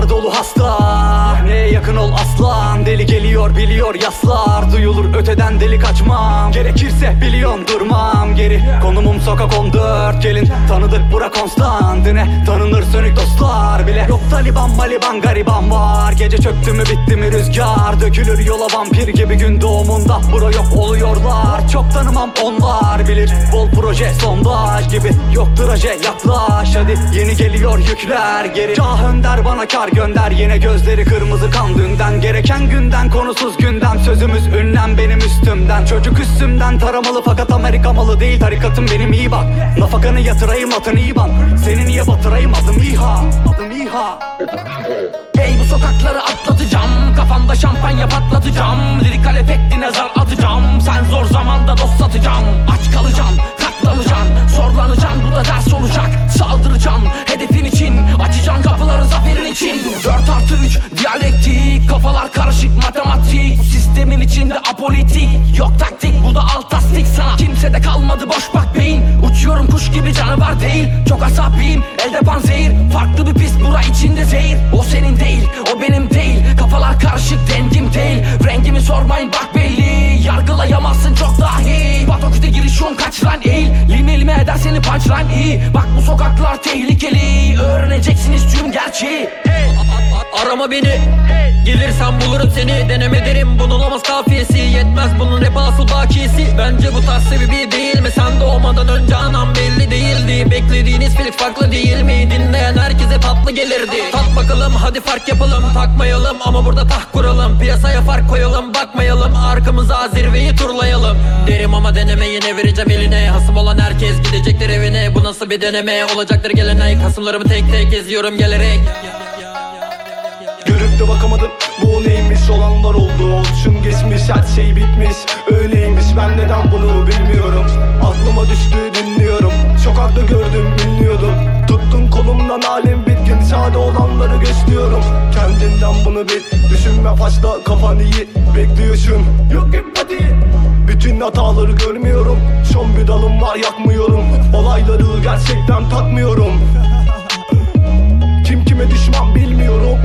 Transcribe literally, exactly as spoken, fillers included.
Sokaklar dolu hasta, neye yakın ol aslan. Deli geliyor biliyor yaslar, duyulur öteden deli kaçmam. Gerekirse biliyorum durmam geri, konumum sokak on dört. Gelin tanıdık bura Konstantine, tanınır sönük dostlar bile. Yok Taliban maliban gariban var, gece çöktü mü bitti mi rüzgar. Dökülür yola vampir gibi gün doğumunda, bura yok oluyorlar. Çok tanımam onlar bilir, bol proje sondaj gibi. Yok traje yaklaş hadi, yeni geliyor yükler geri. Şah önder bana kar gönder, yine gözleri kırmızı kan dünden. Gereken günden konusuz gündem, sözümüz ünlem benim üstümden. Çocuk üstümden taramalı fakat Amerika malı değil. Tarikatım benim iyi bak, nafakanı yatırayım atın iyi ban. Seni niye batırayım adım İHA, adım İHA. Hey bu sokakları atlatacağım, kafamda şampanya patlatacağım. Lirikal efektine zar atacağım, sen zor zamanda dost satacağım. Aç kalacaksın, katlanacaksın, zorlanacaksın, bu da ders olacak. Saldıracaksın hedefin için, açacaksın kapıları zaferin için. Dört artı üç diyalektik, kafalar karışık matematik. Bu sistemin içinde apolitik, yok taktik, bu da alt lastik. Sana kimsede kalmadı boş bak beyin, uçuyorum kuş gibi canavar değil. Çok asabiyim, elde panzehir, farklı bir pist bura içinde zehir. O senin değil, o benim değil, kafalar karışık dengim değil. Rengimi sormayın bak belli, yargılayamazsın çok dahi. Batoküte girişiyon kaç lan eğil, lime lime eder seni punchline iyi. Bak bu sokaklar tehlikeli, öğreneceksiniz tüm gerçeği. Arama beni, gelirsen bulurum seni. Deneme derim bunun olmaz kafiyesi, yetmez bunun rap asıl bakiyesi. Bence bu tarz sebebi değil mi? Sen doğmadan önce anam belli değildi. Beklediğiniz Felix farklı değil mi? Dinleyen herkese tatlı gelirdi. Tat bakalım hadi fark yapalım, takmayalım ama burada taht kuralım. Piyasaya fark koyalım, bakmayalım arkamıza, zirveyi turlayalım. Derim ama deneme, yine vereceğim eline. Hasım olan herkes gidecektir evine. Bu nasıl bir deneme, olacaktır gelenek. Hasımlarımı tek tek eziyorum gelerek. Görüp de bakamadım bu neymiş, olanlar oldu. Oluşum geçmiş, her şey bitmiş, öyleymiş. Ben neden bunu bilmiyorum, aklıma düştü dinliyorum. Sokakta gördüm bilmiyordum, tuttun kolumdan halim bitkin. Sade olanları geçliyorum, kendinden bunu bil. Düşünme fazla, kafan iyi, bekliyorsun. Yok empati, bütün hataları görmüyorum. Son bir dalım var yakmıyorum, olayları gerçekten takmıyorum. Kim kime düşman bilmiyorum,